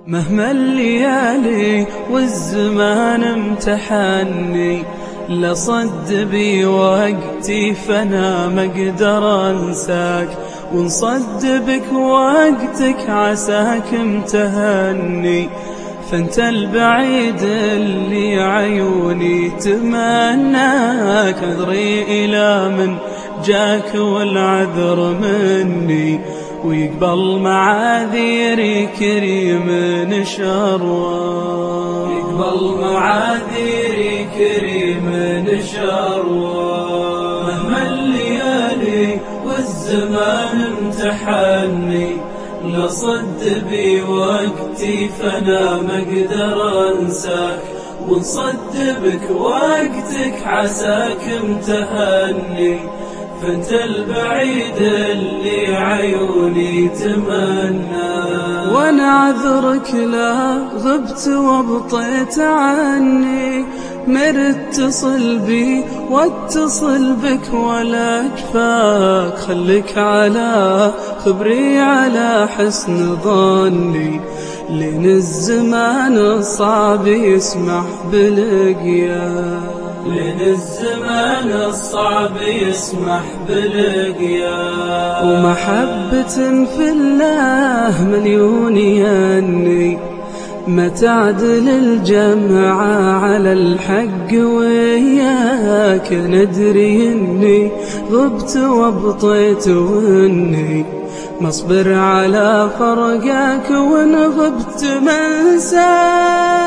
مهما الليالي والزمان امتحني، لصد بي وقتي فانا ما اقدر انساك، ونصد بك وقتك عساك امتهني. فانت البعيد اللي عيوني تمناك، عذري الى من جاك والعذر مني، ويقبل معاذيري كريم نشروان، يقبل معاذيري كريم نشروان. مهما الليالي والزمان امتحني، لصد بي وقتي فانا ما اقدر انساك، ونصد بك وقتك عساك امتهني. فانت البعيد اللي عيوني تمنى، وانا عذرك لا غبت وابطيت عني، مر اتصل بي واتصل بك ولا كفاك، خليك على خبري على حسن ظني، لين الزمان الصعب يسمح بلقياك، لين الزمان الصعب يسمح بلقياك. ومحبة في الله مليون يني، ما تعدل الجمعة على الحق وياك، ندري اني غبت وابطيت واني مصبر على فرقك، وان غبت منساك.